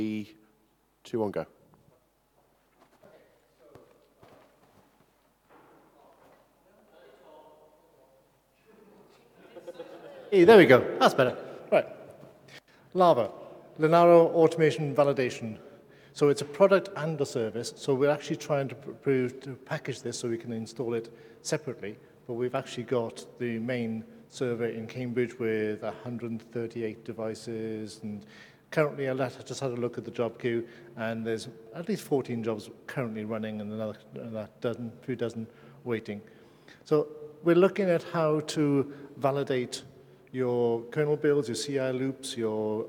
3, 2, 1, go. Hey, there we go. That's better. Right. Lava, Linaro Automation Validation. So it's a product and a service. So we're actually trying to package this so we can install it separately. But we've actually got the main server in Cambridge with 138 devices. And currently, I just had a look at the job queue, and there's at least 14 jobs currently running and another few dozen waiting. So we're looking at how to validate your kernel builds, your CI loops, your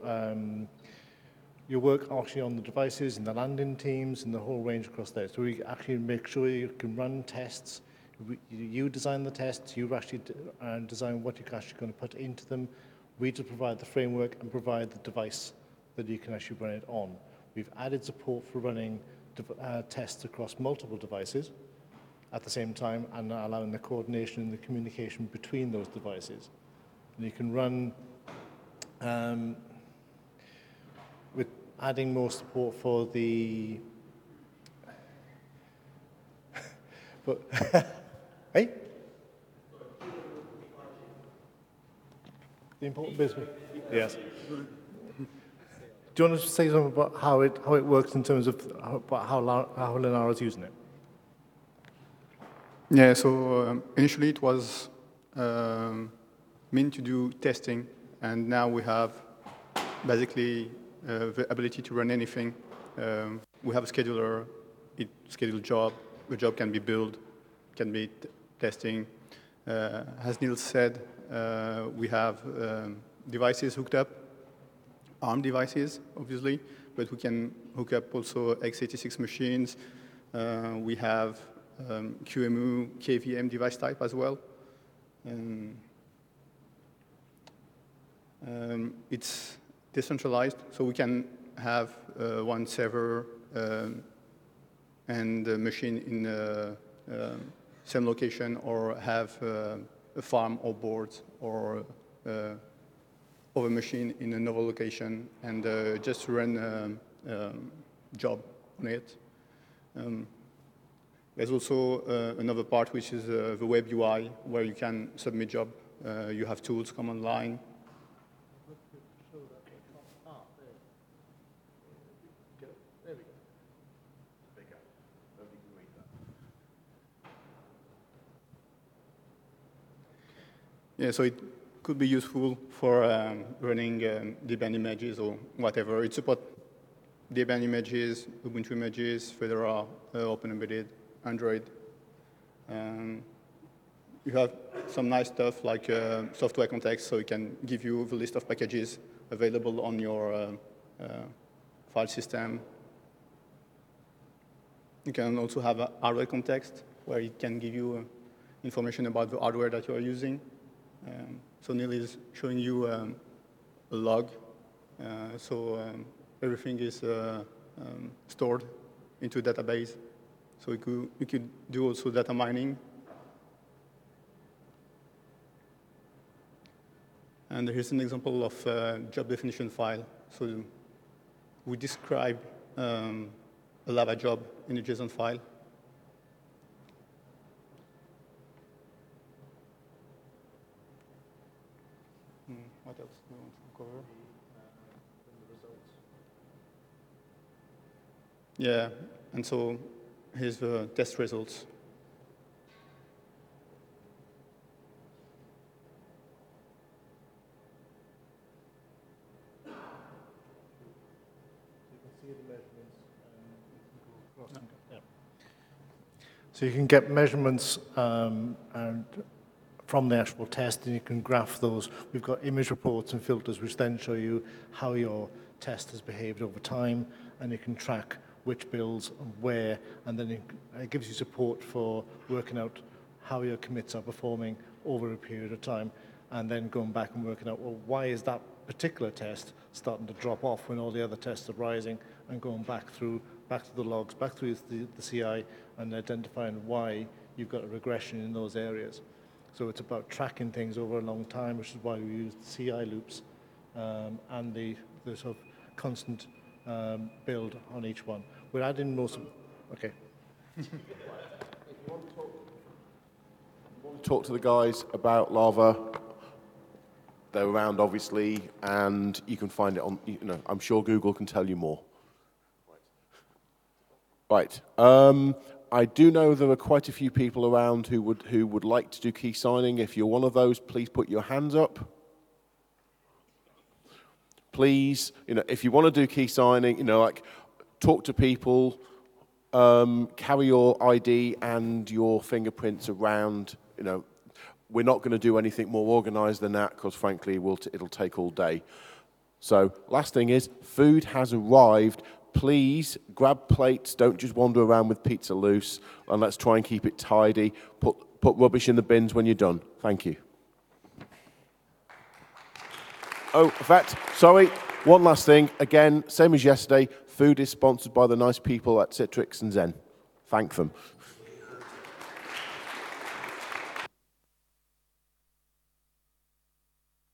work actually on the devices, and the landing teams, and the whole range across there. So we actually make sure you can run tests. You design the tests. You actually design what you're actually going to put into them. We just provide the framework and provide the device that you can actually run it on. We've added support for running tests across multiple devices at the same time, and allowing the coordination and the communication between those devices. And you can run with adding more support for the hey? The important business. Yes. Do you want to say something about how it works in terms of how Linaro is using it? Yeah, so initially it was meant to do testing, and now we have basically the ability to run anything. We have a scheduler, it schedules job, the job can be built, can be testing. As Neil said, we have devices hooked up, ARM devices, obviously, but we can hook up also x86 machines. We have QEMU, KVM device type as well. It's decentralized, so we can have one server and a machine in same location, or have a farm or boards or a machine in another location, and just run a job on it. There's also another part, which is the web UI, where you can submit job. You have tools come online. Yeah, so it could be useful for running Debian images or whatever. It supports Debian images, Ubuntu images, Fedora, OpenEmbedded, Android. You have some nice stuff like software context, so it can give you the list of packages available on your file system. You can also have a hardware context, where it can give you information about the hardware that you are using. So Neil is showing you a log. Everything is stored into a database. So you could do also data mining. And here's an example of a job definition file. So we describe a Lava job in a JSON file. What else do you want to cover? The results. Yeah, and so here's the test results. So you can get measurements and from the actual test, and you can graph those. We've got image reports and filters, which then show you how your test has behaved over time, and you can track which builds and where, and then it gives you support for working out how your commits are performing over a period of time, and then going back and working out, well, why is that particular test starting to drop off when all the other tests are rising, and going back to the logs, back through the CI, and identifying why you've got a regression in those areas. So it's about tracking things over a long time, which is why we use CI loops and the sort of constant build on each one. We're adding most of, okay. Talk to the guys about lava. They're around, obviously, and you can find it on, I'm sure Google can tell you more. Right. I do know there are quite a few people around who would like to do key signing. If you're one of those, please put your hands up. Please, if you want to do key signing, talk to people, carry your ID and your fingerprints around. We're not going to do anything more organized than that because, frankly, it'll take all day. So, last thing is, food has arrived. Please grab plates. Don't just wander around with pizza loose, and let's try and keep it tidy. Put rubbish in the bins when you're done. Thank you. Oh, in fact, sorry, one last thing. Again, same as yesterday, food is sponsored by the nice people at Citrix and Zen. Thank them.